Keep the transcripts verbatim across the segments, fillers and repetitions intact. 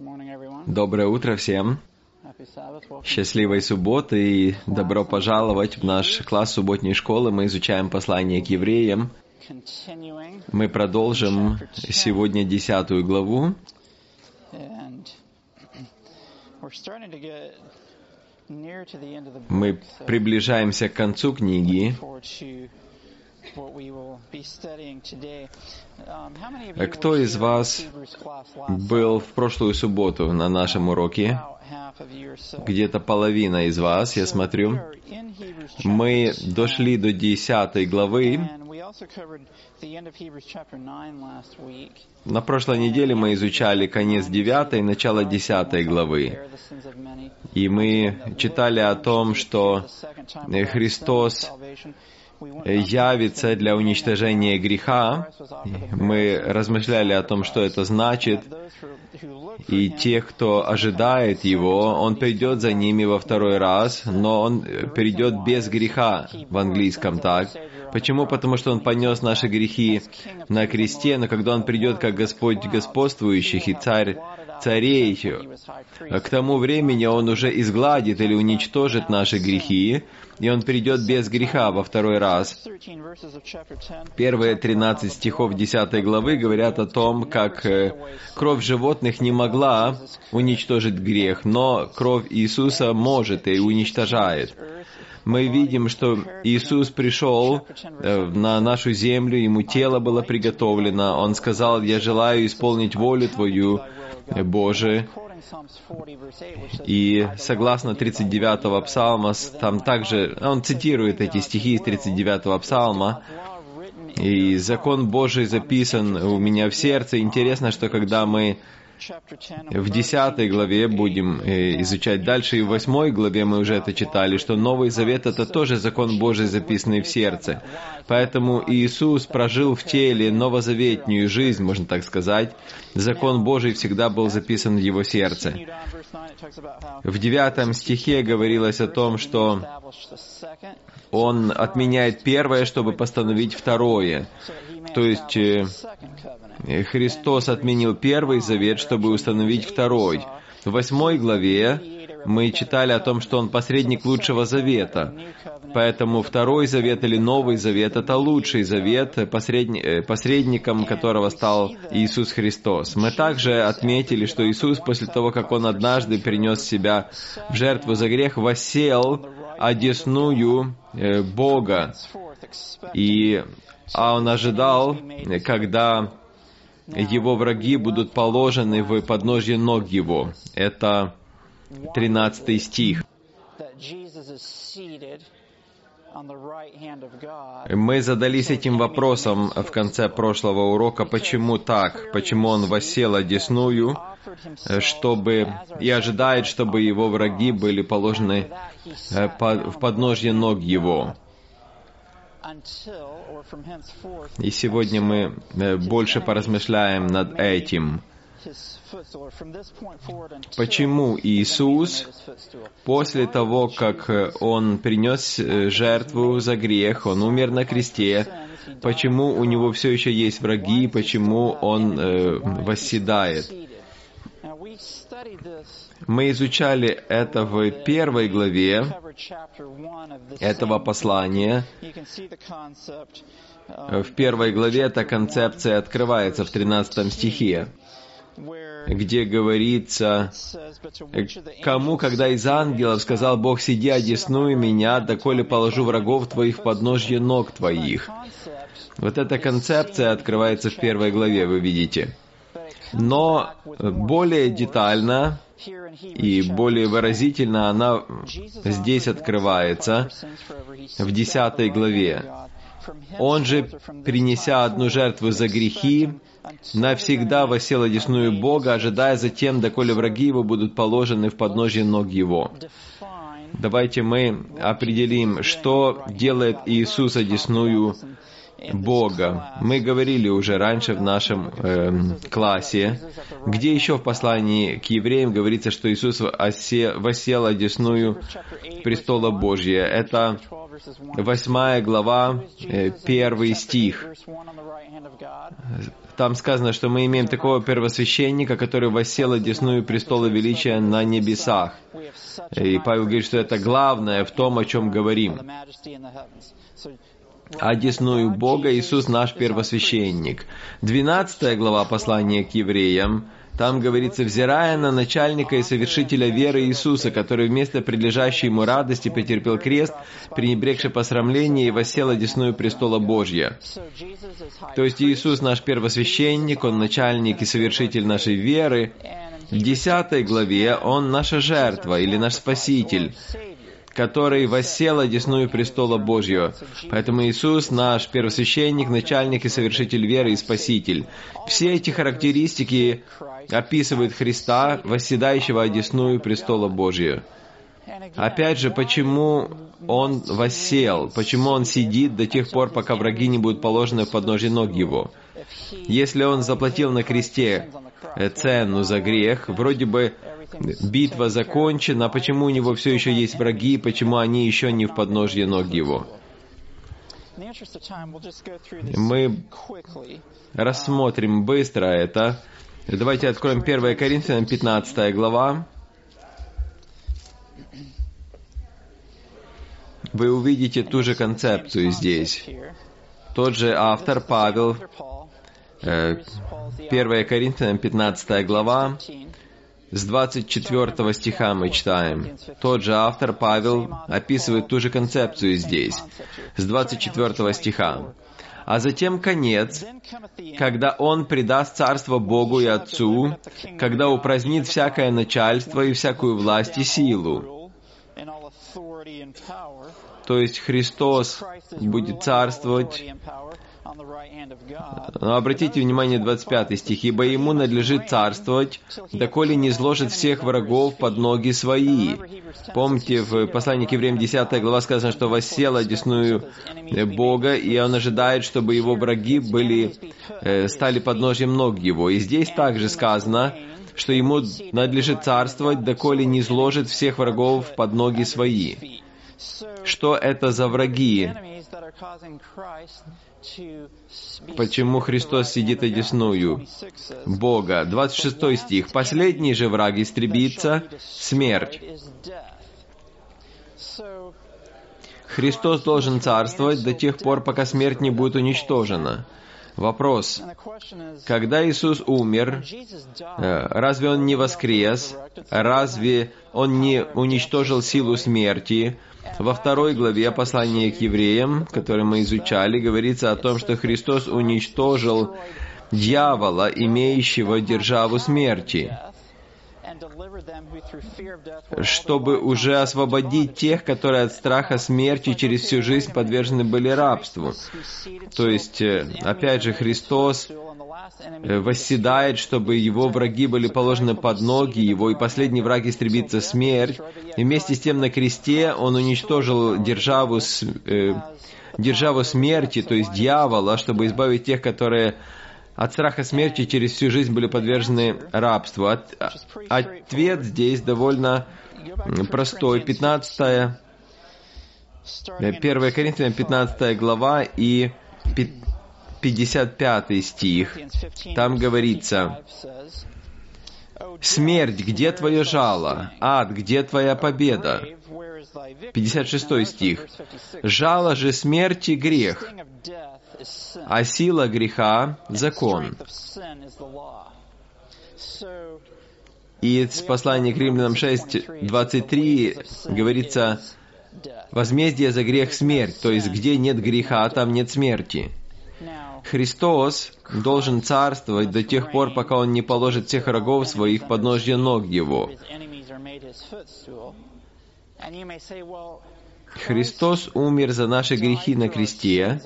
Доброе утро всем. Счастливой субботы и добро пожаловать в наш класс субботней школы. Мы изучаем послание к евреям. Мы продолжим сегодня десятую главу. Мы приближаемся к концу книги. Кто из вас был в прошлую субботу на нашем уроке? Где-то половина из вас, я смотрю. Мы дошли до десятой главы. На прошлой неделе мы изучали конец девятой и начало десятой главы. И мы читали о том, что Христос явится для уничтожения греха. Мы размышляли о том, что это значит. И тех, кто ожидает Его, Он придет за ними во второй раз, но Он придет без греха, в английском так. Почему? Потому что Он понес наши грехи на кресте, но когда Он придет как Господь господствующих и Царь царей, к тому времени Он уже изгладит или уничтожит наши грехи, и Он придет без греха во второй раз. Первые тринадцать стихов десятой главы говорят о том, как кровь животных не могла уничтожить грех, но кровь Иисуса может и уничтожает. Мы видим, что Иисус пришел на нашу землю, Ему тело было приготовлено. Он сказал: «Я желаю исполнить волю Твою, Боже». И согласно тридцать девятого псалма, там также, он цитирует эти стихи из тридцать девятого псалма, и закон Божий записан у меня в сердце. Интересно, что когда мы в десятой главе будем изучать дальше, и в восьмой главе мы уже это читали, что Новый Завет — это тоже закон Божий, записанный в сердце. Поэтому Иисус прожил в теле новозаветнюю жизнь, можно так сказать. Закон Божий всегда был записан в Его сердце. В девятом стихе говорилось о том, что Он отменяет первое, чтобы постановить второе. То есть Христос отменил первый завет, чтобы установить второй. В восьмой главе мы читали о том, что Он посредник лучшего завета. Поэтому второй завет или новый завет — это лучший завет, посредни... посредником которого стал Иисус Христос. Мы также отметили, что Иисус, после того, как Он однажды принес себя в жертву за грех, воссел одесную Бога. И а Он ожидал, когда Его враги будут положены в подножье ног Его. Это тринадцатый стих. Мы задались этим вопросом в конце прошлого урока, почему так, почему Он воссел одесную, чтобы и ожидает, чтобы Его враги были положены в подножье ног Его. И сегодня мы больше поразмышляем над этим. Почему Иисус, после того, как Он принес жертву за грех, Он умер на кресте, почему у Него все еще есть враги, почему Он э, восседает? Мы изучали это в первой главе этого послания. В первой главе эта концепция открывается в тринадцатом стихе, где говорится: «Кому, когда из ангелов сказал Бог: сиди, одесную меня, доколе положу врагов твоих в подножье ног твоих». Вот эта концепция открывается в первой главе, вы видите. Но более детально и более выразительно она здесь открывается в десятой главе. Он же, принеся одну жертву за грехи, навсегда воссел одесную Бога, ожидая затем, доколе враги Его будут положены в подножье ног Его. Давайте мы определим, что делает Иисус одесную Бога. Мы говорили уже раньше в нашем э, классе, где еще в послании к евреям говорится, что Иисус осе, воссел одесную престола Божия. Это восьмая глава, э, первый стих. Там сказано, что мы имеем такого первосвященника, который воссел одесную престола величия на небесах. И Павел говорит, что это главное в том, о чем говорим. Одесную Бога Иисус наш первосвященник. Двенадцатая глава послания к евреям. Там говорится, взирая на начальника и совершителя веры Иисуса, который вместо предлежащей ему радости претерпел крест, пренебрегши посрамление и воссел одесную престола Божья. То есть Иисус наш первосвященник, Он начальник и совершитель нашей веры. В десятой главе Он наша жертва или наш Спаситель, который воссел одесную престола Божьего. Поэтому Иисус наш первосвященник, начальник и совершитель веры и Спаситель. Все эти характеристики описывают Христа, восседающего одесную престола Божьего. Опять же, почему Он воссел, почему Он сидит до тех пор, пока враги не будут положены в подножие ног Его? Если Он заплатил на кресте цену за грех, вроде бы битва закончена, почему у Него все еще есть враги, почему они еще не в подножье ног Его? Мы рассмотрим быстро это. Давайте откроем первое Коринфянам, пятнадцатая глава. Вы увидите ту же концепцию здесь. Тот же автор Павел, первое Коринфянам, пятнадцатая глава, с двадцать четвёртого стиха мы читаем. Тот же автор Павел описывает ту же концепцию здесь, с двадцать четвёртого стиха. А затем конец, когда Он предаст царство Богу и Отцу, когда упразднит всякое начальство и всякую власть и силу. То есть Христос будет царствовать. Но обратите внимание, двадцать пятый стих. «Ибо Ему надлежит царствовать, доколе не изложит всех врагов под ноги Свои». Помните, в послании к евреям десятая глава сказано, что воссел одесную Бога, и Он ожидает, чтобы Его враги были, стали подножьем ног Его. И здесь также сказано, что Ему надлежит царствовать, доколе не изложит всех врагов под ноги Свои. Что это за враги? Почему Христос сидит одесную Бога? двадцать шестой стих. «Последний же враг истребится — смерть». Христос должен царствовать до тех пор, пока смерть не будет уничтожена. Вопрос. Когда Иисус умер, разве Он не воскрес? Разве Он не уничтожил силу смерти? Во второй главе послания к евреям, которое мы изучали, говорится о том, что Христос уничтожил дьявола, имеющего державу смерти, чтобы уже освободить тех, которые от страха смерти через всю жизнь подвержены были рабству. То есть, опять же, Христос восседает, чтобы Его враги были положены под ноги Его, и последний враг истребится — смерть. И вместе с тем на кресте Он уничтожил державу, э, державу смерти, то есть дьявола, чтобы избавить тех, которые от страха смерти через всю жизнь были подвержены рабству. От, ответ здесь довольно простой. пятнадцатая, первое Коринфянам, пятнадцатая глава и пятьдесят пятый стих. Там говорится: «Смерть, где твое жало? Ад, где твоя победа?» пятьдесят шестой стих. «Жало же смерти — грех, а сила греха — закон». И с послания к Римлянам шесть, двадцать три говорится: «Возмездие за грех — смерть», то есть где нет греха, там нет смерти. Христос должен царствовать до тех пор, пока Он не положит всех врагов Своих в подножье ног Его. Христос умер за наши грехи на кресте.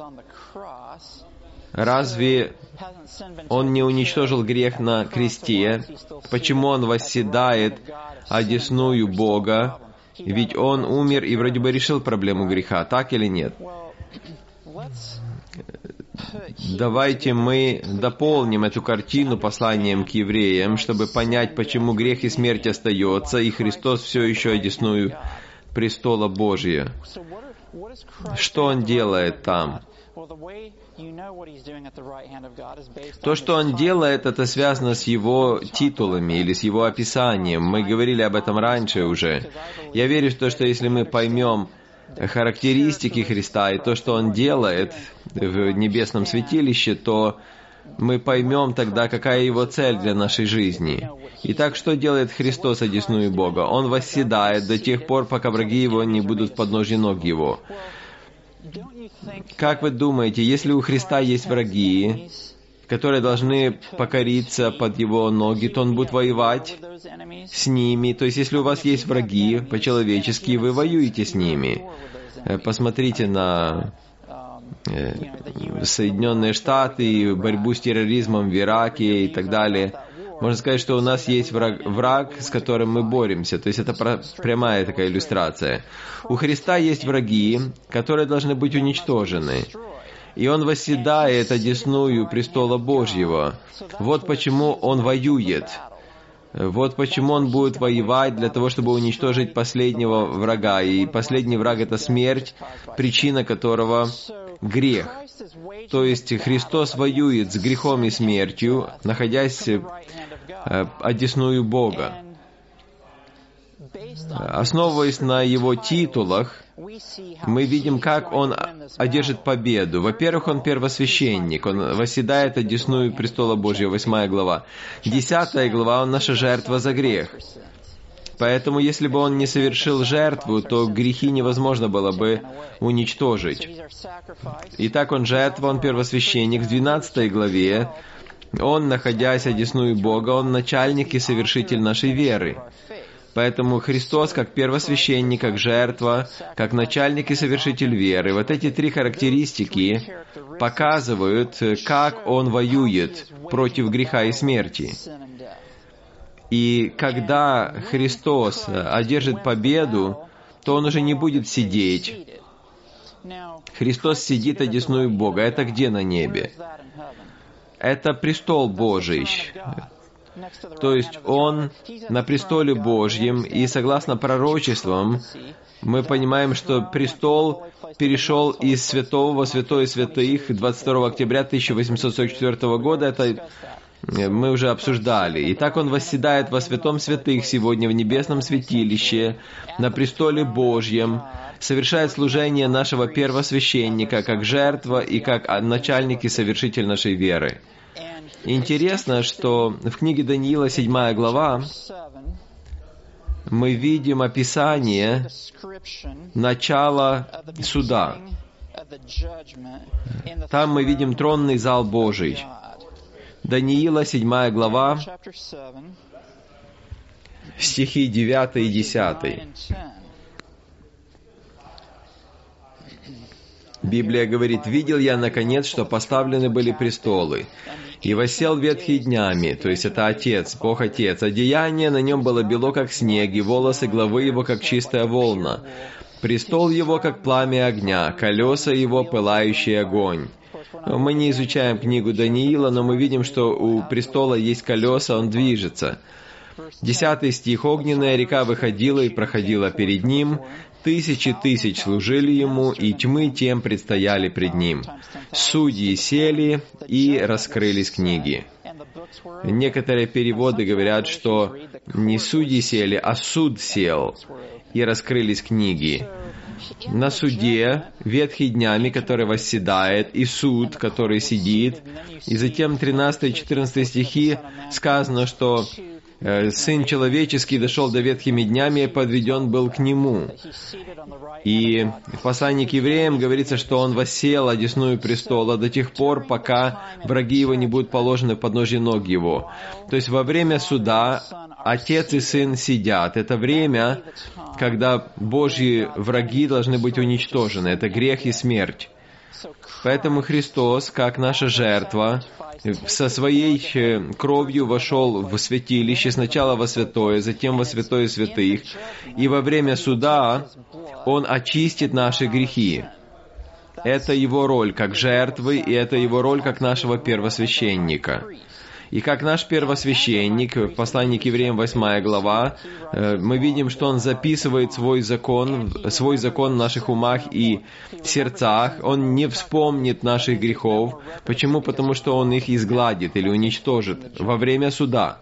Разве Он не уничтожил грех на кресте? Почему Он восседает одесную Бога? Ведь Он умер и вроде бы решил проблему греха, так или нет? давайте мы дополним эту картину посланием к евреям, чтобы понять, почему грех и смерть остается, и Христос все еще одесную престола Божия. Что Он делает там? То, что Он делает, это связано с Его титулами или с Его описанием. Мы говорили об этом раньше уже. Я верю в то, что если мы поймем характеристики Христа и то, что Он делает в небесном святилище, то мы поймем тогда, какая Его цель для нашей жизни. Итак, что делает Христос, одесную Бога? Он восседает до тех пор, пока враги Его не будут в подножье ног Его. Как вы думаете, если у Христа есть враги, которые должны покориться под Его ноги, то Он будет воевать с ними? То есть, если у вас есть враги по-человечески, вы воюете с ними. Посмотрите на Соединенные Штаты, борьбу с терроризмом в Ираке и так далее. Можно сказать, что у нас есть враг, враг, с которым мы боремся. То есть это прямая такая иллюстрация. У Христа есть враги, которые должны быть уничтожены. И Он восседает одесную престола Божьего. Вот почему Он воюет. Вот почему Он будет воевать для того, чтобы уничтожить последнего врага. И последний враг — это смерть, причина которого — грех. То есть Христос воюет с грехом и смертью, находясь одесную Бога. Основываясь на Его титулах, мы видим, как Он одержит победу. Во-первых, Он первосвященник, Он восседает одесную престола Божьего, восьмая глава. Десятая глава, Он наша жертва за грех. Поэтому, если бы Он не совершил жертву, то грехи невозможно было бы уничтожить. Итак, Он жертва, Он первосвященник. В двенадцатой главе Он, находясь одесную Бога, Он начальник и совершитель нашей веры. Поэтому Христос, как первосвященник, как жертва, как начальник и совершитель веры, вот эти три характеристики показывают, как Он воюет против греха и смерти. И когда Христос одержит победу, то Он уже не будет сидеть. Христос сидит одесную Бога. Это где на небе? Это престол Божий. То есть Он на престоле Божьем, и согласно пророчествам, мы понимаем, что престол перешел из святого во святое святых двадцать второго октября тысяча восемьсот сорок четвёртого года. Это мы уже обсуждали. И так Он восседает во святом святых сегодня в небесном святилище, на престоле Божьем, совершает служение нашего первосвященника, как жертва и как начальник и совершитель нашей веры. Интересно, что в книге Даниила, седьмая глава, мы видим описание начала суда. Там мы видим тронный зал Божий. Даниила, седьмая глава, стихи девятый и десятый. Библия говорит: «Видел я, наконец, что поставлены были престолы, и воссел ветхий днями», то есть это Отец, Бог Отец. «Одеяние на нем было бело, как снег, и волосы главы его, как чистая волна. Престол его, как пламя огня, колеса его, пылающий огонь». Мы не изучаем книгу Даниила, но мы видим, что у престола есть колеса, он движется. Десятый стих. «Огненная река выходила и проходила перед ним, тысячи тысяч служили ему, и тьмы тем предстояли пред ним. Судьи сели, и раскрылись книги». Некоторые переводы говорят, что не судьи сели, а суд сел, и раскрылись книги. На суде, ветхий днями, который восседает, и суд, который сидит. И затем тринадцатый и четырнадцатый стихи сказано, что Сын Человеческий дошел до ветхими днями и подведен был к Нему. И в послании к евреям говорится, что Он воссел одесную престола до тех пор, пока враги Его не будут положены в подножье ног Его. То есть во время суда Отец и Сын сидят. Это время, когда Божьи враги должны быть уничтожены. Это грех и смерть. Поэтому Христос, как наша жертва, со своей кровью вошел в святилище, сначала во святое, затем во святое святых, и во время суда Он очистит наши грехи. Это Его роль как жертвы, и это Его роль как нашего первосвященника. И как наш первосвященник, в послании к евреям восьмая глава, мы видим, что он записывает свой закон, свой закон в наших умах и сердцах. Он не вспомнит наших грехов. Почему? Потому что он их изгладит или уничтожит во время суда.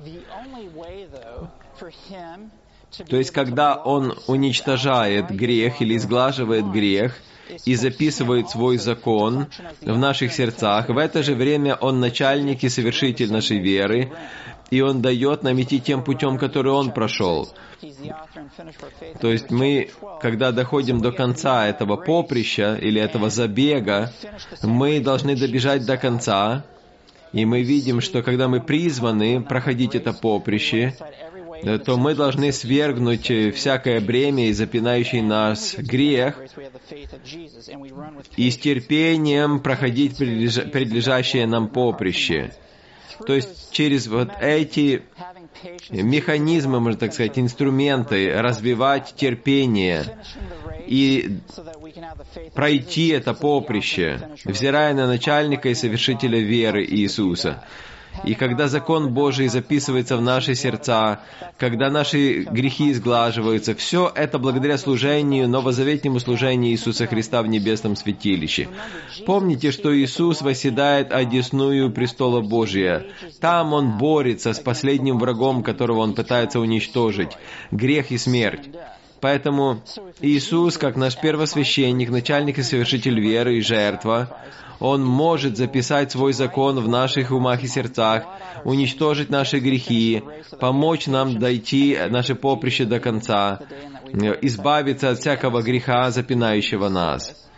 То есть, когда он уничтожает грех или изглаживает грех, и записывает свой закон в наших сердцах. В это же время Он начальник и совершитель нашей веры, и Он дает нам идти тем путем, который Он прошел. То есть мы, когда доходим до конца этого поприща или этого забега, мы должны добежать до конца, и мы видим, что когда мы призваны проходить это поприще, то мы должны свергнуть всякое бремя и запинающий нас грех и с терпением проходить предлежащее нам поприще. То есть через вот эти механизмы, можно так сказать, инструменты, развивать терпение и пройти это поприще, взирая на начальника и совершителя веры Иисуса. И когда закон Божий записывается в наши сердца, когда наши грехи изглаживаются, все это благодаря служению, новозаветнему служению Иисуса Христа в небесном святилище. Помните, что Иисус восседает одесную престола Божия. Там Он борется с последним врагом, которого Он пытается уничтожить — грех и смерть. Поэтому Иисус, как наш первосвященник, начальник и совершитель веры и жертва, Он может записать свой закон в наших умах и сердцах, уничтожить наши грехи, помочь нам дойти наше поприще до конца, избавиться от всякого греха, запинающего нас.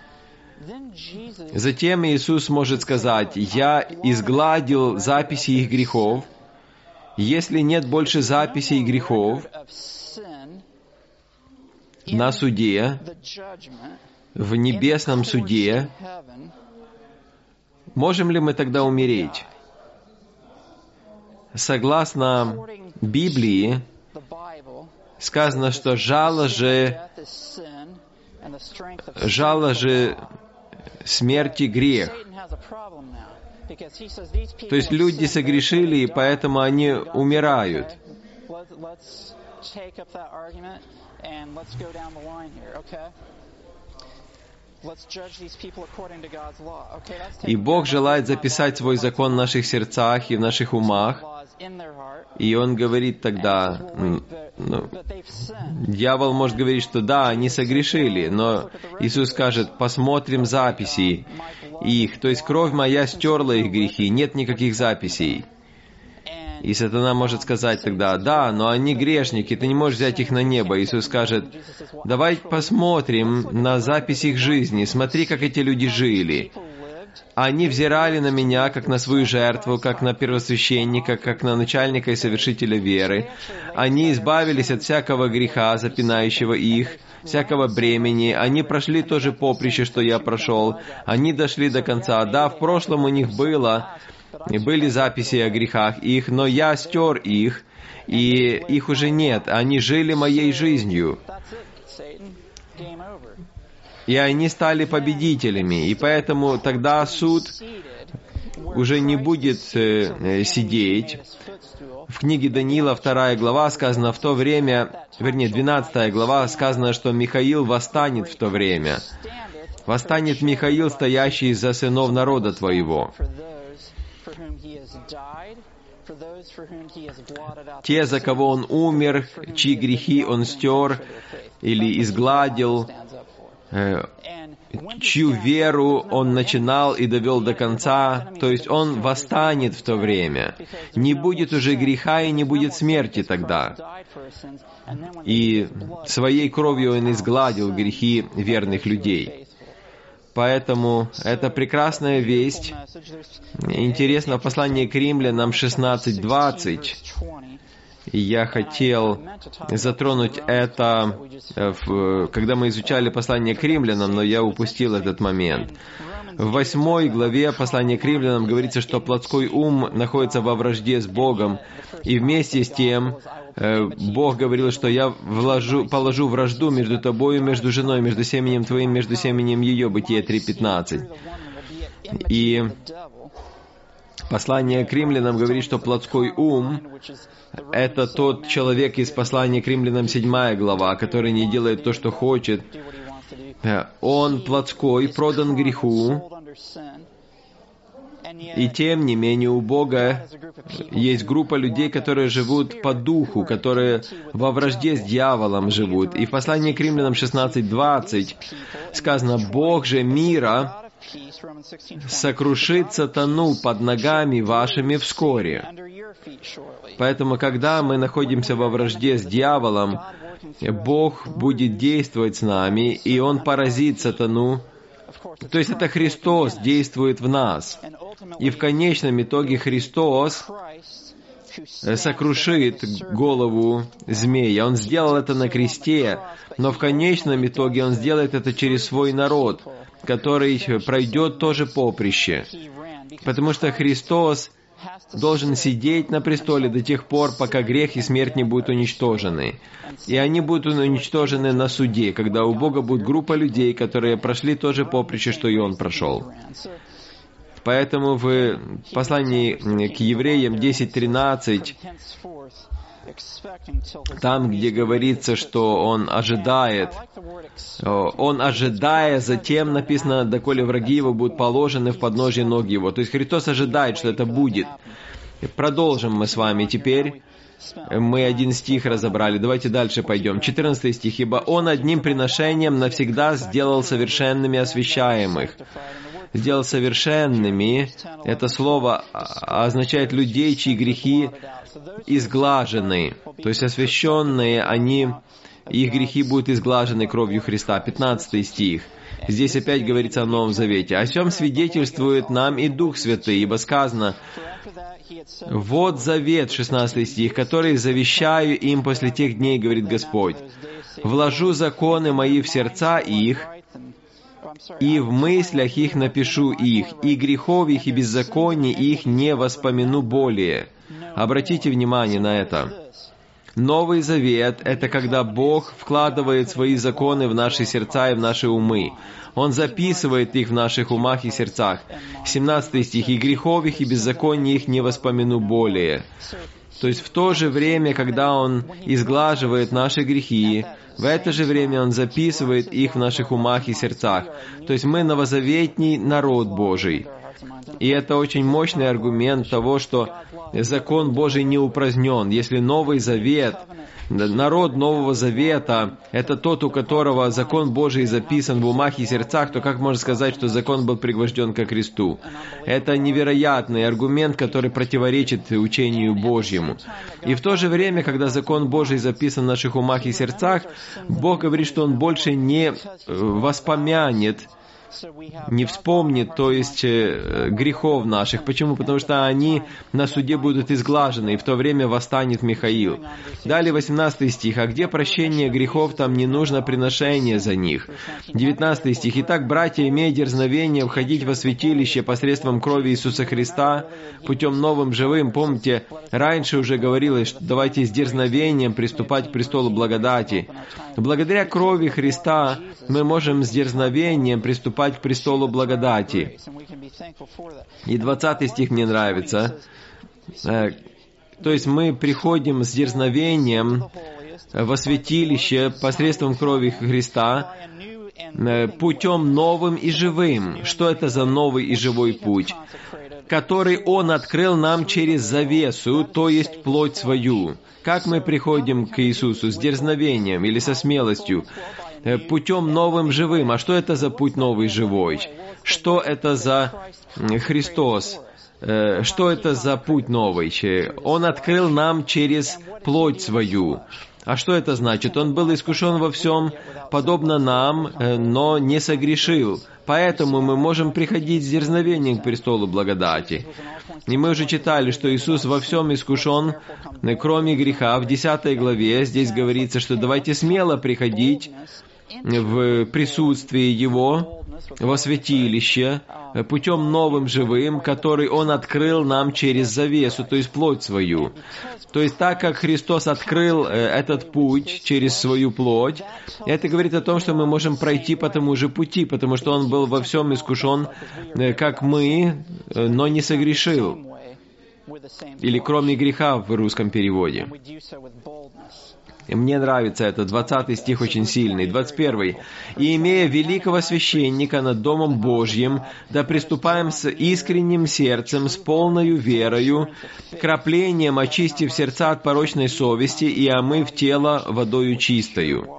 Затем Иисус может сказать: «Я изгладил записи их грехов». Если нет больше записей грехов на суде, в небесном суде, можем ли мы тогда умереть? Согласно Библии, сказано, что жало же, жало же смерти грех. То есть люди согрешили, и поэтому они умирают. И Бог желает записать свой закон в наших сердцах и в наших умах. И Он говорит тогда, ну, дьявол может говорить, что да, они согрешили, но Иисус скажет: посмотрим записи их, то есть кровь моя стерла их грехи, нет никаких записей. И сатана может сказать тогда: да, но они грешники, ты не можешь взять их на небо. Иисус скажет: давай посмотрим на запись их жизни, смотри, как эти люди жили. Они взирали на Меня, как на свою жертву, как на первосвященника, как на начальника и совершителя веры. Они избавились от всякого греха, запинающего их, всякого бремени. Они прошли то же поприще, что я прошел. Они дошли до конца. Да, в прошлом у них было... И были записи о грехах их, но я стер их, и их уже нет. Они жили моей жизнью. И они стали победителями. И поэтому тогда суд уже не будет э, сидеть. В книге Даниила, вторая глава, сказано в то время, вернее, двенадцатая глава, сказано, что Михаил восстанет в то время. Восстанет Михаил, стоящий за сынов народа твоего. Те, за кого Он умер, чьи грехи Он стер или изгладил, э, чью веру Он начинал и довел до конца, то есть Он восстанет в то время. Не будет уже греха и не будет смерти тогда. И своей кровью Он изгладил грехи верных людей. Поэтому это прекрасная весть. Интересно, в послании к римлянам шестнадцать двадцать. И я хотел затронуть это, когда мы изучали послание к римлянам, но я упустил этот момент. В восьмой главе послания к римлянам говорится, что плотской ум находится во вражде с Богом, и вместе с тем Бог говорил, что я вложу, положу вражду между тобою, между женой, между семенем твоим, между семенем ее. Бытие три пятнадцать. И послание к римлянам говорит, что плотской ум — это тот человек из послания к римлянам седьмая глава, который не делает то, что хочет. Он плотской, продан греху. И тем не менее у Бога есть группа людей, которые живут по духу, которые во вражде с дьяволом живут. И в послании к римлянам шестнадцать двадцать сказано: «Бог же мира сокрушит сатану под ногами вашими вскоре». Поэтому, когда мы находимся во вражде с дьяволом, Бог будет действовать с нами, и Он поразит сатану. То есть это Христос действует в нас. И в конечном итоге Христос сокрушит голову змея. Он сделал это на кресте, но в конечном итоге Он сделает это через свой народ, который пройдет тоже поприще. Потому что Христос должен сидеть на престоле до тех пор, пока грех и смерть не будут уничтожены. И они будут уничтожены на суде, когда у Бога будет группа людей, которые прошли то же поприще, что и Он прошел. Поэтому в послании к евреям десять тринадцать, там, где говорится, что Он ожидает, Он ожидая, затем написано: «Доколе враги Его будут положены в подножие ног Его». То есть Христос ожидает, что это будет. Продолжим мы с вами теперь. Мы один стих разобрали. Давайте дальше пойдем. четырнадцатый стих. «Ибо Он одним приношением навсегда сделал совершенными освящаемых». Сделал совершенными. Это слово означает людей, чьи грехи изглажены. То есть освященные, они, их грехи будут изглажены кровью Христа. пятнадцатый стих. Здесь опять говорится о Новом Завете. «О сем свидетельствует нам и Дух Святый, ибо сказано: вот завет», шестнадцатый стих, «который завещаю им после тех дней, говорит Господь, вложу законы мои в сердца их, и в мыслях их напишу их, и грехов их и беззаконий их не воспомяну более». Обратите внимание на это. Новый Завет — это когда Бог вкладывает свои законы в наши сердца и в наши умы. Он записывает их в наших умах и сердцах. семнадцатый стих. «И грехов их и беззаконий их не воспомяну более». То есть в то же время, когда Он изглаживает наши грехи, в это же время Он записывает их в наших умах и сердцах. То есть мы новозаветний народ Божий. И это очень мощный аргумент того, что закон Божий не упразднен. Если Новый Завет, народ Нового Завета, это тот, у которого закон Божий записан в умах и сердцах, то как можно сказать, что закон был пригвожден ко кресту? Это невероятный аргумент, который противоречит учению Божьему. И в то же время, когда закон Божий записан в наших умах и сердцах, Бог говорит, что Он больше не воспомянет, не вспомнит, то есть грехов наших. Почему? Потому что они на суде будут изглажены, и в то время восстанет Михаил. Далее восемнадцатый стих. «А где прощение грехов, там не нужно приношение за них». девятнадцатый стих. «Итак, братья, имея дерзновение входить во святилище посредством крови Иисуса Христа, путем новым живым». Помните, раньше уже говорилось, что давайте с дерзновением приступать к престолу благодати. Благодаря крови Христа мы можем с дерзновением приступать к престолу благодати. И двадцатый стих мне нравится. То есть мы приходим с дерзновением во святилище посредством крови Христа, путем новым и живым. Что это за новый и живой путь? Который Он открыл нам через завесу, то есть плоть свою. Как мы приходим к Иисусу? С дерзновением или со смелостью? Путем новым живым. А что это за путь новый живой? Что это за Христос? Что это за путь новый? Он открыл нам через плоть свою. А что это значит? Он был искушен во всем, подобно нам, но не согрешил. Поэтому мы можем приходить с дерзновением к престолу благодати. И мы уже читали, что Иисус во всем искушен, кроме греха. В десятой главе здесь говорится, что давайте смело приходить в присутствии Его, во святилище, путем новым живым, который Он открыл нам через завесу, то есть плоть свою. То есть так как Христос открыл этот путь через свою плоть, это говорит о том, что мы можем пройти по тому же пути, потому что Он был во всем искушен, как мы, но не согрешил. Или кроме греха в русском переводе. И мне нравится это, двадцатый стих очень сильный, двадцать первый. «И имея великого священника над Домом Божьим, да приступаем с искренним сердцем, с полною верою, краплением очистив сердца от порочной совести и омыв тело водою чистою».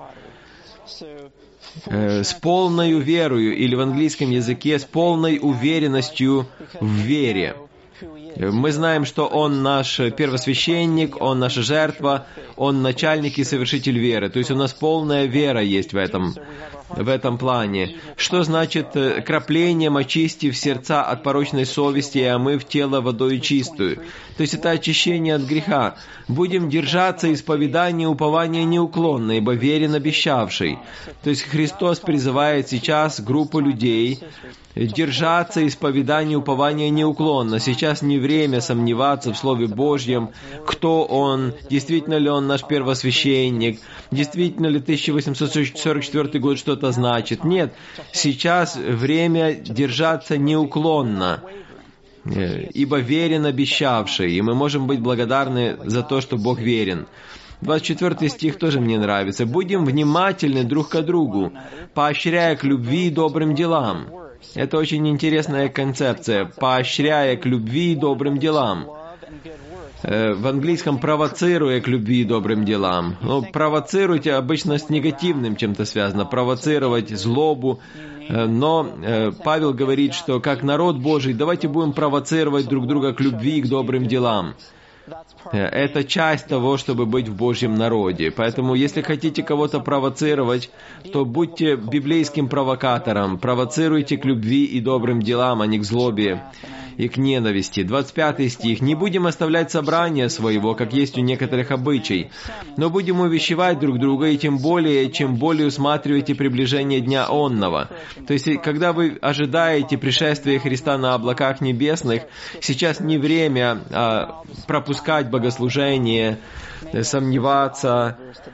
Э, с полною верою, или в английском языке, с полной уверенностью в вере. Мы знаем, что Он наш первосвященник, Он наша жертва, Он начальник и совершитель веры. То есть у нас полная вера есть в этом, в этом плане. Что значит краплением очистив сердца от порочной совести и омыв тело водою чистую? То есть это очищение от греха. Будем держаться исповедания упования неуклонно, ибо верен обещавший. То есть Христос призывает сейчас группу людей держаться исповедания упования неуклонно. Сейчас не время сомневаться в Слове Божьем, кто Он, действительно ли Он наш первосвященник, действительно ли тысяча восемьсот сорок четвёртый год что-то значит. Нет, сейчас время держаться неуклонно, ибо верен обещавший, и мы можем быть благодарны за то, что Бог верен. двадцать четвёртый стих тоже мне нравится. «Будем внимательны друг к другу, поощряя к любви и добрым делам». Это очень интересная концепция. «Поощряя к любви и добрым делам». В английском «провоцируя к любви и добрым делам». Ну, провоцируйте обычно с негативным чем-то связано. Провоцировать злобу. Но Павел говорит, что как народ Божий, давайте будем провоцировать друг друга к любви и к добрым делам. Это часть того, чтобы быть в Божьем народе. Поэтому, если хотите кого-то провоцировать, то будьте библейским провокатором. Провоцируйте к любви и добрым делам, а не к злобе и к ненависти. двадцать пятый стих. «Не будем оставлять собрания своего, как есть у некоторых обычай, но будем увещевать друг друга, и тем более, чем более усматриваете приближение дня онного». То есть, когда вы ожидаете пришествия Христа на облаках небесных, сейчас не время а, пропускать богослужение, сомневаться.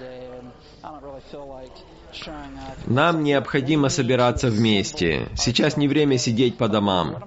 Нам необходимо собираться вместе. Сейчас не время сидеть по домам.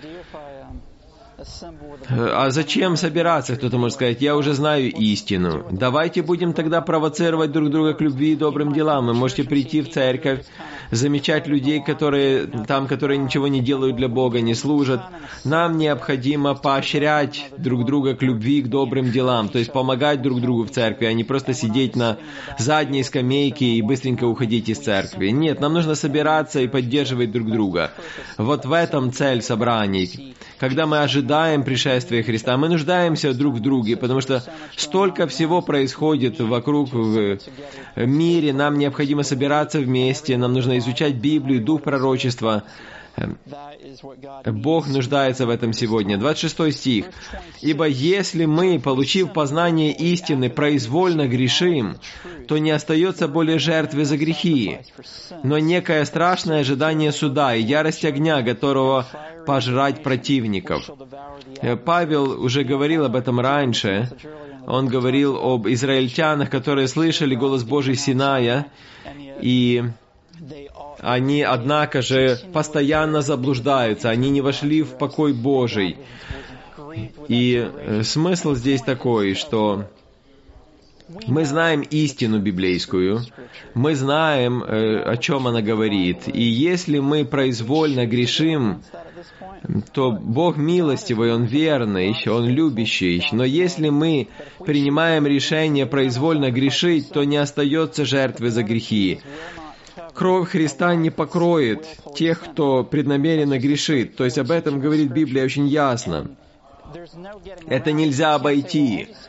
А зачем собираться, кто-то может сказать, я уже знаю истину. Давайте будем тогда провоцировать друг друга к любви и добрым делам. Вы можете прийти в церковь, замечать людей, которые там, которые ничего не делают для Бога, не служат. Нам необходимо поощрять друг друга к любви, к добрым делам, то есть помогать друг другу в церкви, а не просто сидеть на задней скамейке и быстренько уходить из церкви. Нет, нам нужно собираться и поддерживать друг друга. Вот в этом цель собраний. Когда мы ожидаем пришествия Христа, мы нуждаемся друг в друге, потому что столько всего происходит вокруг в мире, нам необходимо собираться вместе, нам нужно изучать Библию, дух пророчества. Бог нуждается в этом сегодня. двадцать шестой стих. «Ибо если мы, получив познание истины, произвольно грешим, то не остается более жертвы за грехи, но некое страшное ожидание суда и ярость огня, готового пожрать противников». Павел уже говорил об этом раньше. Он говорил об израильтянах, которые слышали голос Божий Синая, и они, однако же, постоянно заблуждаются, они не вошли в покой Божий. И смысл здесь такой, что мы знаем истину библейскую, мы знаем, о чем она говорит, и если мы произвольно грешим, то Бог милостивый, Он верный, Он любящий. Но если мы принимаем решение произвольно грешить, то не остается жертвы за грехи. Кровь Христа не покроет тех, кто преднамеренно грешит. То есть об этом говорит Библия очень ясно. Это нельзя обойти.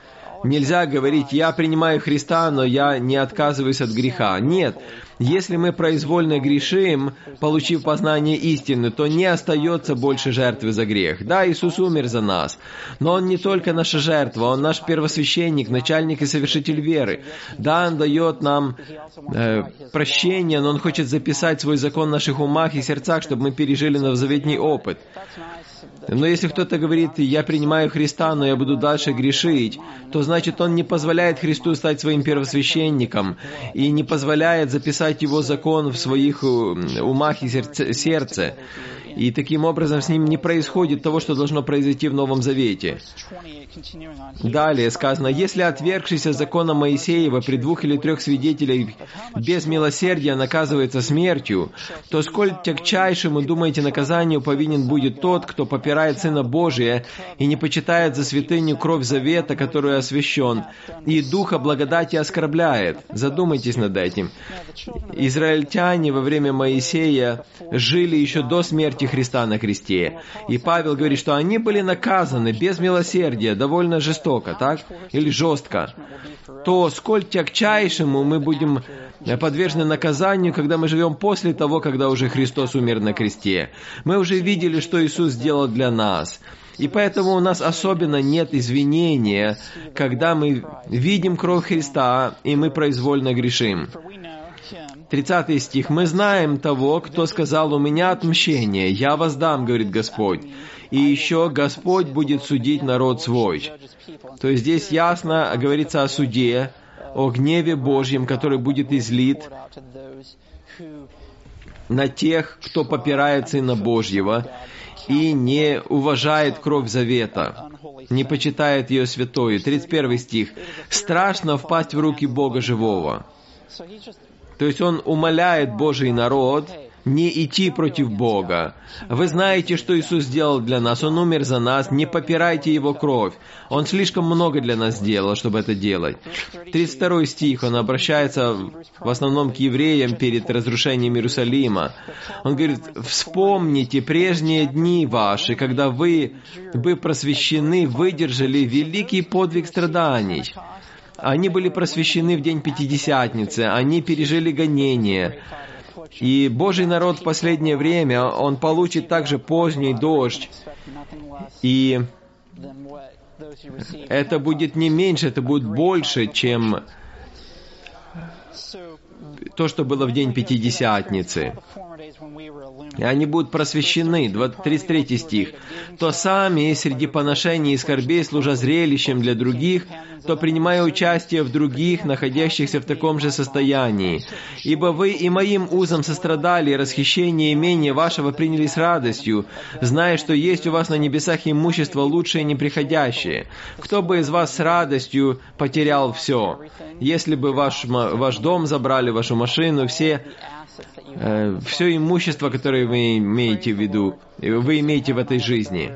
Нельзя говорить, я принимаю Христа, но я не отказываюсь от греха. Нет. Если мы произвольно грешим, получив познание истины, то не остается больше жертвы за грех. Да, Иисус умер за нас, но Он не только наша жертва, Он наш первосвященник, начальник и совершитель веры. Да, Он дает нам э, прощение, но Он хочет записать свой закон в наших умах и сердцах, чтобы мы пережили новозаветний опыт. Но если кто-то говорит, я принимаю Христа, но я буду дальше грешить, то значит он не позволяет Христу стать своим первосвященником и не позволяет записать Его закон в своих умах и сердце. сердце. И таким образом с ним не происходит того, что должно произойти в Новом Завете. Далее сказано, если отвергшийся закона Моисеева при двух или трех свидетелях без милосердия наказывается смертью, то сколь тягчайшему, думаете, наказанию повинен будет тот, кто попирает Сына Божия и не почитает за святыню кровь завета, которую освящен, и Духа благодати оскорбляет. Задумайтесь над этим. Израильтяне во время Моисея жили еще до смерти Христа на кресте. И Павел говорит, что они были наказаны без милосердия, довольно жестоко, так? Или жестко. То сколь тягчайшему мы будем подвержены наказанию, когда мы живем после того, когда уже Христос умер на кресте. Мы уже видели, что Иисус сделал для нас. И поэтому у нас особенно нет извинения, когда мы видим кровь Христа, и мы произвольно грешим. тридцатый стих. «Мы знаем того, кто сказал, у меня отмщение, я воздам, говорит Господь. И еще Господь будет судить народ свой». То есть здесь ясно говорится о суде, о гневе Божьем, который будет излит на тех, кто попирает Сына Божьего и не уважает кровь завета, не почитает ее святою. тридцать первый стих. «Страшно впасть в руки Бога живого». То есть он умоляет Божий народ не идти против Бога. Вы знаете, что Иисус сделал для нас. Он умер за нас. Не попирайте Его кровь. Он слишком много для нас сделал, чтобы это делать. тридцать второй стих. Он обращается в основном к евреям перед разрушением Иерусалима. Он говорит, «Вспомните прежние дни ваши, когда вы, вы просвещены, выдержали великий подвиг страданий». Они были просвещены в день Пятидесятницы, они пережили гонения. И Божий народ в последнее время, он получит также поздний дождь. И это будет не меньше, это будет больше, чем то, что было в день Пятидесятницы. И они будут просвещены. тридцать третий стих. «То сами среди поношений и скорбей, служа зрелищем для других, то принимая участие в других, находящихся в таком же состоянии. Ибо вы и моим узам сострадали, и расхищение имения вашего приняли с радостью, зная, что есть у вас на небесах имущество лучшее и неприходящее. Кто бы из вас с радостью потерял все? Если бы ваш, ваш дом забрали, вашу машину, все... все имущество, которое вы имеете в виду, вы имеете в этой жизни.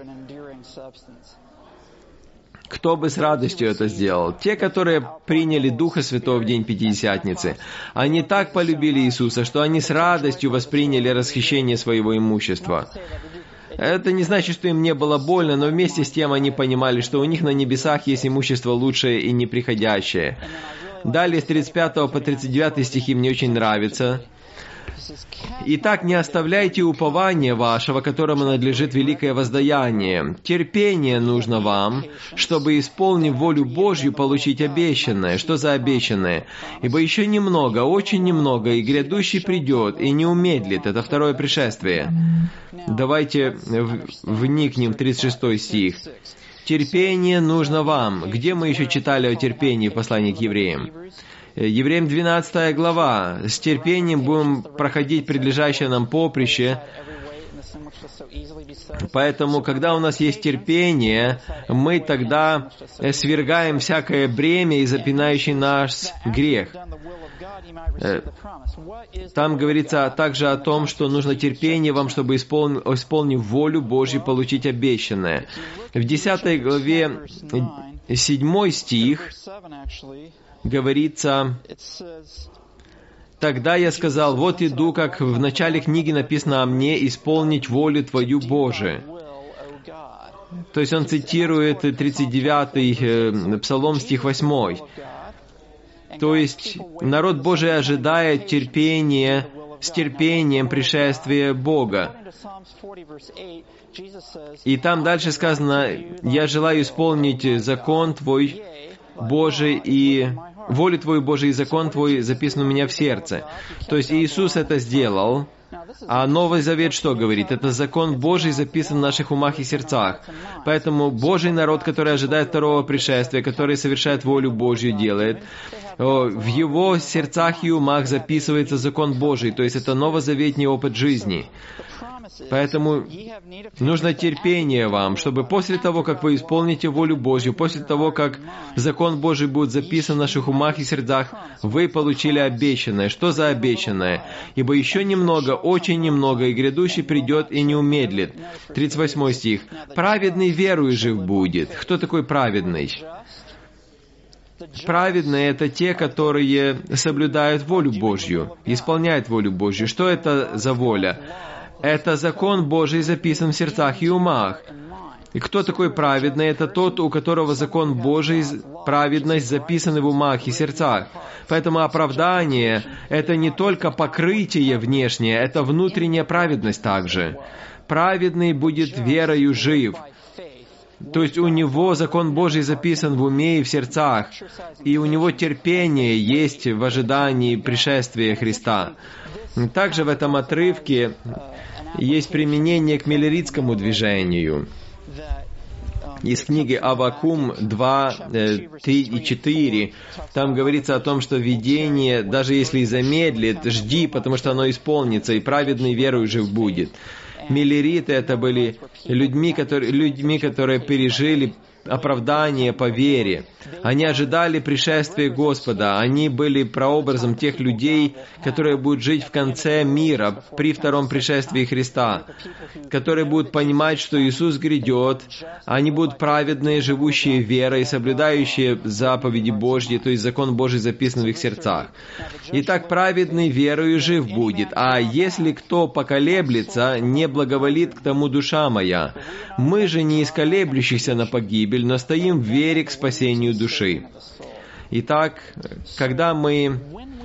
Кто бы с радостью это сделал? Те, которые приняли Духа Святого в день Пятидесятницы. Они так полюбили Иисуса, что они с радостью восприняли расхищение своего имущества. Это не значит, что им не было больно, но вместе с тем они понимали, что у них на небесах есть имущество лучшее и неприходящее. Далее с тридцать пятого по тридцать девятый стихи мне очень нравится. «Итак, не оставляйте упования вашего, которому надлежит великое воздаяние. Терпение нужно вам, чтобы, исполнив волю Божью, получить обещанное». Что за обещанное? «Ибо еще немного, очень немного, и грядущий придет, и не умедлит». Это второе пришествие. Давайте вникнем в тридцать шестой стих. «Терпение нужно вам». Где мы еще читали о терпении в послании к евреям? Евреям двенадцатая глава. «С терпением будем проходить предлежащее нам поприще». Поэтому, когда у нас есть терпение, мы тогда свергаем всякое бремя и запинающий наш грех. Там говорится также о том, что нужно терпение вам, чтобы, исполнив, исполнив волю Божью, получить обещанное. В десятой главе седьмой стих говорится: «Тогда я сказал, вот иду, как в начале книги написано о мне, исполнить волю Твою, Боже». То есть он цитирует тридцать девятый Псалом, стих восьмой. То есть народ Божий ожидает терпения, с терпением пришествия Бога. И там дальше сказано: «Я желаю исполнить закон Твой, Божий, и волю Твою, Божий, и закон Твой записан у меня в сердце». То есть Иисус это сделал. А Новый Завет что говорит? Это закон Божий записан в наших умах и сердцах. Поэтому Божий народ, который ожидает второго пришествия, который совершает волю Божью, делает, в его сердцах и умах записывается закон Божий. То есть это новозаветний опыт жизни. Поэтому нужно терпение вам, чтобы после того, как вы исполните волю Божью, после того, как закон Божий будет записан в наших умах и сердцах, вы получили обещанное. Что за обещанное? «Ибо еще немного, очень немного, и грядущий придет и не умедлит». тридцать восьмой стих. «Праведный верою жив будет». Кто такой праведный? Праведные — это те, которые соблюдают волю Божью, исполняют волю Божью. Что это за воля? Это закон Божий записан в сердцах и умах. И кто такой праведный? Это тот, у которого закон Божий, праведность записаны в умах и сердцах. Поэтому оправдание — это не только покрытие внешнее, это внутренняя праведность также. Праведный будет верою жив. То есть у него закон Божий записан в уме и в сердцах, и у него терпение есть в ожидании пришествия Христа. Также в этом отрывке есть применение к миллеритскому движению. Из книги Аввакум два, три и четыре, там говорится о том, что видение, даже если и замедлит, жди, потому что оно исполнится, и праведный верою жив будет. Миллериты — это были людьми, которые, людьми, которые пережили оправдание по вере. Они ожидали пришествия Господа. Они были прообразом тех людей, которые будут жить в конце мира, при втором пришествии Христа, которые будут понимать, что Иисус грядет. Они будут праведные, живущие верой, соблюдающие заповеди Божьи, то есть закон Божий записан в их сердцах. Итак, праведный верою жив будет. А если кто поколеблется, не благоволит к тому душа моя. Мы же не из колеблющихся на погибель, но стоим в вере к спасению души. Итак, когда мы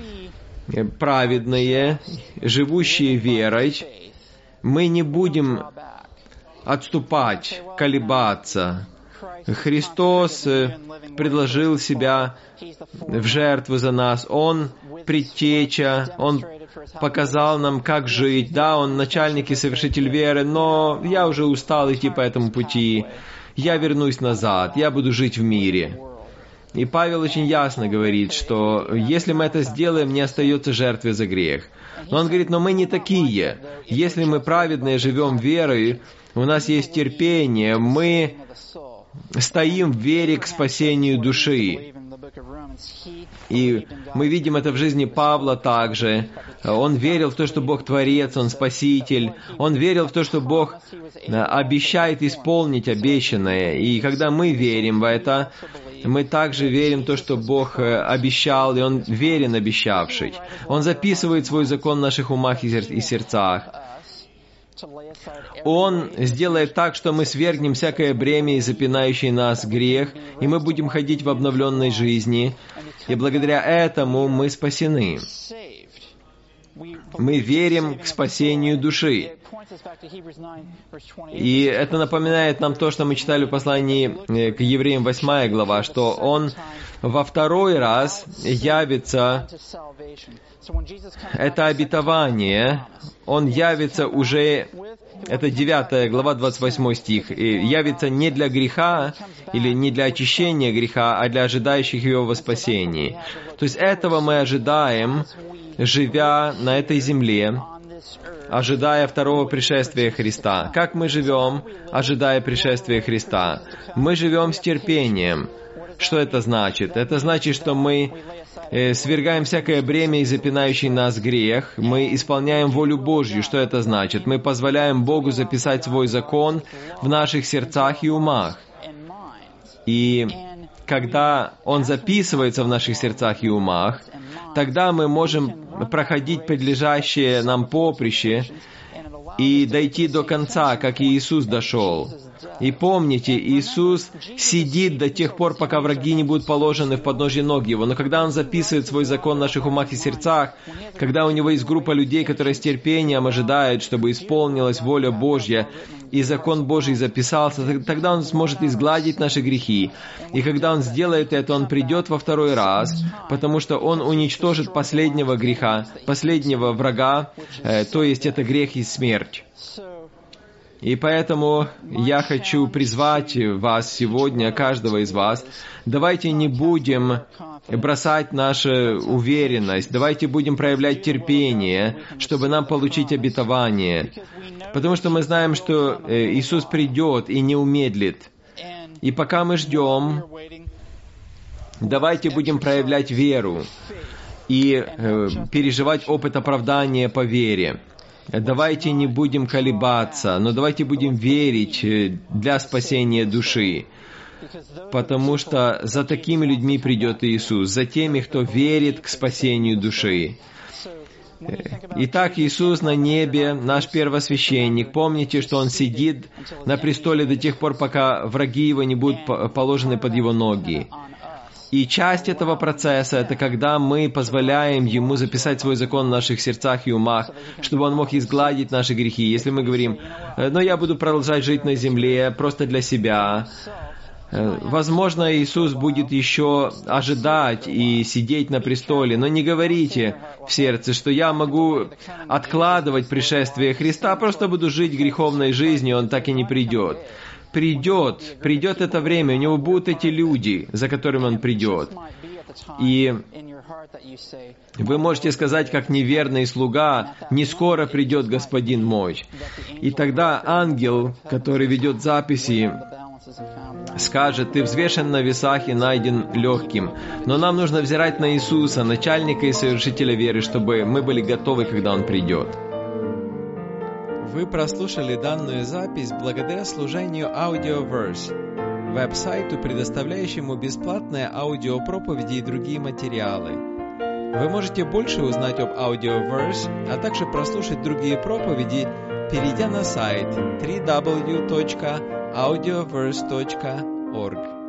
праведные, живущие верой, мы не будем отступать, колебаться. Христос предложил себя в жертву за нас. Он предтеча, Он показал нам, как жить. Да, Он начальник и совершитель веры, но я уже устал идти по этому пути. Я вернусь назад, я буду жить в мире. И Павел очень ясно говорит, что если мы это сделаем, не остается жертвы за грех. Но он говорит, но мы не такие. Если мы праведные, живем верой, у нас есть терпение, мы стоим в вере к спасению души. И мы видим это в жизни Павла также. Он верил в то, что Бог Творец, Он Спаситель. Он верил в то, что Бог обещает исполнить обещанное. И когда мы верим в это, мы также верим в то, что Бог обещал, и Он верен обещавший. Он записывает свой закон в наших умах и сердцах. Он сделает так, что мы свергнем всякое бремя и запинающий нас грех, и мы будем ходить в обновленной жизни, и благодаря этому мы спасены. Мы верим к спасению души. И это напоминает нам то, что мы читали в послании к Евреям восьмая глава, что Он во второй раз явится, это обетование, Он явится уже, это девятая глава, двадцать восьмой стих, и явится не для греха или не для очищения греха, а для ожидающих Его во спасении. То есть этого мы ожидаем, живя на этой земле, ожидая второго пришествия Христа. Как мы живем, ожидая пришествия Христа? Мы живем с терпением. Что это значит? Это значит, что мы э, свергаем всякое бремя и запинающий нас грех. Мы исполняем волю Божью. Что это значит? Мы позволяем Богу записать свой закон в наших сердцах и умах. И когда Он записывается в наших сердцах и умах, тогда мы можем проходить подлежащее нам поприще и дойти до конца, как и Иисус дошел. И помните, Иисус сидит до тех пор, пока враги не будут положены в подножье ног Его. Но когда Он записывает свой закон в наших умах и сердцах, когда у Него есть группа людей, которые с терпением ожидают, чтобы исполнилась воля Божья, и закон Божий записался, тогда Он сможет изгладить наши грехи. И когда Он сделает это, Он придет во второй раз, потому что Он уничтожит последнего греха, последнего врага, э, то есть это грех и смерть. И поэтому я хочу призвать вас сегодня, каждого из вас, давайте не будем бросать нашу уверенность, давайте будем проявлять терпение, чтобы нам получить обетование. Потому что мы знаем, что Иисус придет и не умедлит. И пока мы ждем, давайте будем проявлять веру и э, переживать опыт оправдания по вере. Давайте не будем колебаться, но давайте будем верить для спасения души. Потому что за такими людьми придет Иисус, за теми, кто верит к спасению души. Итак, Иисус на небе, наш первосвященник. Помните, что Он сидит на престоле до тех пор, пока враги Его не будут положены под Его ноги. И часть этого процесса — это когда мы позволяем Ему записать свой закон в наших сердцах и умах, чтобы Он мог изгладить наши грехи. Если мы говорим, «Но я буду продолжать жить на земле просто для себя», возможно, Иисус будет еще ожидать и сидеть на престоле, но не говорите в сердце, что я могу откладывать пришествие Христа, просто буду жить греховной жизнью, Он так и не придет. Придет, придет это время, у Него будут эти люди, за которыми Он придет. И вы можете сказать, как неверный слуга, «Не скоро придет Господин мой». И тогда ангел, который ведет записи, скажет, «Ты взвешен на весах и найден легким». Но нам нужно взирать на Иисуса, начальника и совершителя веры, чтобы мы были готовы, когда Он придет. Вы прослушали данную запись благодаря служению Audioverse, веб-сайту, предоставляющему бесплатные аудиопроповеди и другие материалы. Вы можете больше узнать об Audioverse, а также прослушать другие проповеди, перейдя на сайт дабл ю дабл ю дабл ю точка аудиоверс точка орг.